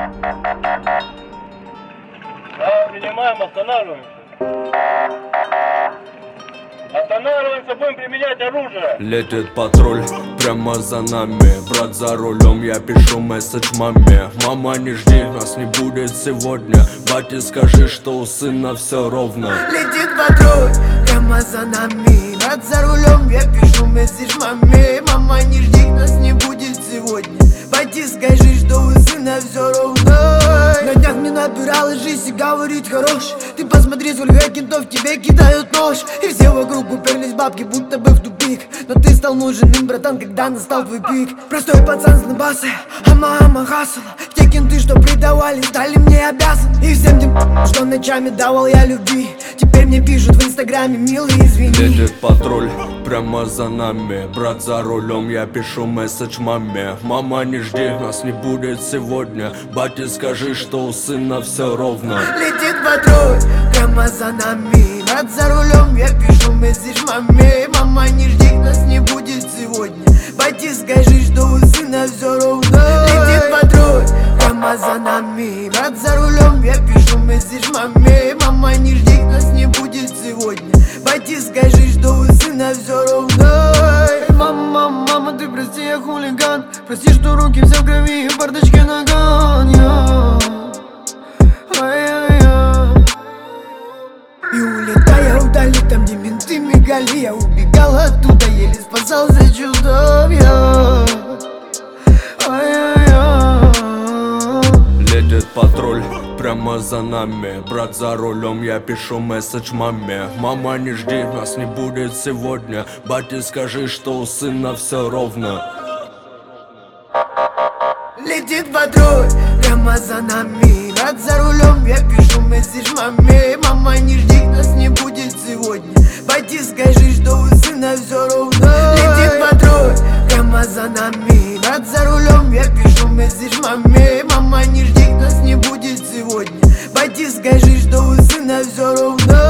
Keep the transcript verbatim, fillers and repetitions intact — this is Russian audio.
Да, принимаем, останавливаемся. Останавливаемся, будем применять оружие. Летит патруль прямо за нами. Брат за рулем, я пишу месседж маме. Мама, не жди, нас не будет сегодня. Бате, скажи, что у сына все ровно. Летит патруль прямо за нами. Брат за рулем, я пишу месседж маме. Мама, не жди, нас не будет сегодня. Бате, скажи, что у сына все ровно. На днях мне набирала жизнь и говорит хорош. Ты посмотри, сколько кентов тебе кидают нож. И все вокруг уперлись бабки, будто бы в тупик. Но ты стал нужен им, братан, когда настал твой пик. Простой пацан с набасы, а мама хасала. Те кенты, что предавали, стали мне обязаны. И всем тем, что ночами давал я любви, теперь мне пишут в инстаграме, милый, извини. Летит патруль прямо за нами. Брат за рулем, я пишу месседж маме. Мама, не жди, нас не будет сегодня. Бате, скажи, что у сына все ровно. Летит патруль прямо за нами. Брат за рулем, я пишу месседж маме. Мама, не жди, нас не будет сегодня. Бате, скажи, что у сына все ровно. Летит патруль прямо за нами. Брат за рулем, я пишу месседж маме. Мама, не жди, нас не будет сегодня. Бате, скажи, что у сына все ровно. Мама, мама, ты прости, я хулиган. Прости, что руки все в крови и в бардачке наган. И улетая вдали, там где менты мигали, я убегал оттуда, еле спасался чудом я. Летит патруль прямо за нами. Брат за рулем, я пишу месседж маме. Мама, не жди, нас не будет сегодня. Бате, скажи, что у сына все ровно. Летит патруль прямо за нами. Брат за рулем, я пишу месседж маме. Мама, не жди, нас не будет сегодня. Бате, скажи, что у сына все ровно. Летит патруль прямо за нами. Брат за рулем, я пишу месседж маме. Мама, не жди, нас не будет сегодня. Бате, скажи, что у сына все ровно.